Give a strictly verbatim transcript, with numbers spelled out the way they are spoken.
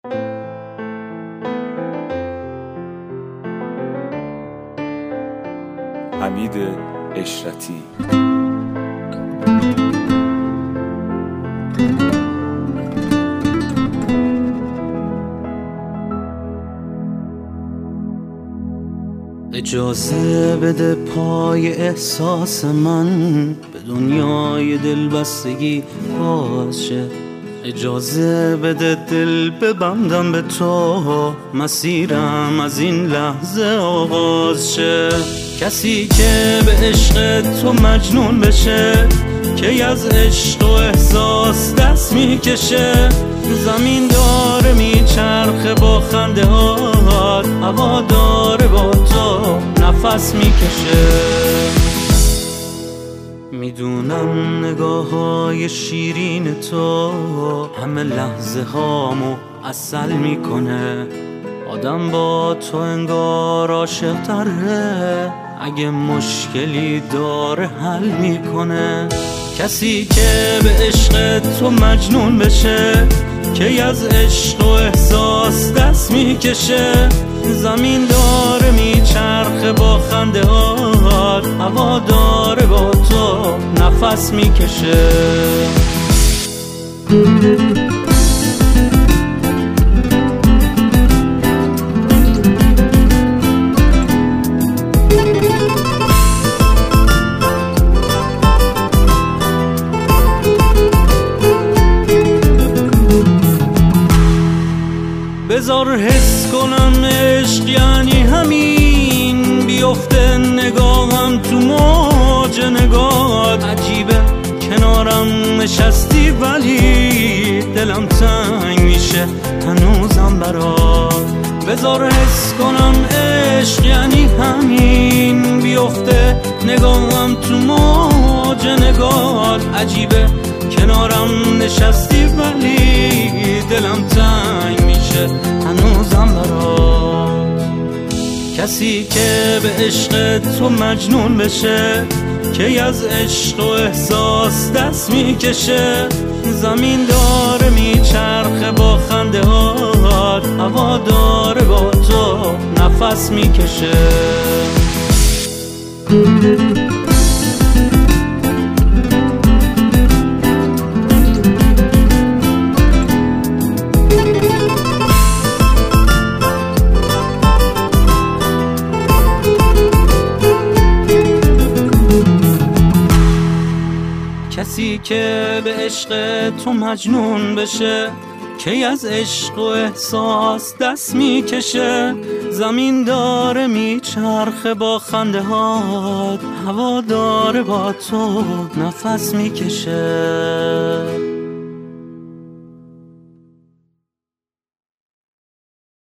حمید اشرتی. اجازه بده پای احساس من به دنیای دلبستگی باز شه. اجازه بده دل ببندم به تو، مسیرم از این لحظه آغاز شه. کسی که به عشق تو مجنون بشه، که از عشق و احساس دست میکشه. زمین داره میچرخه با خنده هات، هوا داره با تو نفس میکشه. میدونم نگاه های شیرین تو همه لحظه هامو عسل میکنه. آدم با تو انگار عاشق تره، اگه مشکلی داره حل میکنه. کسی که به عشق تو مجنون بشه، که از عشق و احساس دست میکشه. زمین داره میچرخه با خنده هات، هوا داره با تو نفس میکشه. بذار حس کنم عشق یعنی همین، بیفته نگاهم تو موج نگات. عجیبه کنارم نشستی ولی دلم تنگ میشه هنوزم برات. بذار حس کنم عشق یعنی همین، بیفته نگاهم تو موج نگات. عجیبه کنارم نشستی ولی دلم تنگ میشه هنوزم برات. کسی که به عشق تو مجنون بشه، که از عشق و احساس دست میکشه. زمین داره میچرخه با خنده هات، هوا داره با تو نفس میکشه. کسی که به عشق تو مجنون بشه، که از عشق و احساس دست میکشه. زمین داره میچرخه با خنده هات، هوا داره با تو نفس میکشه.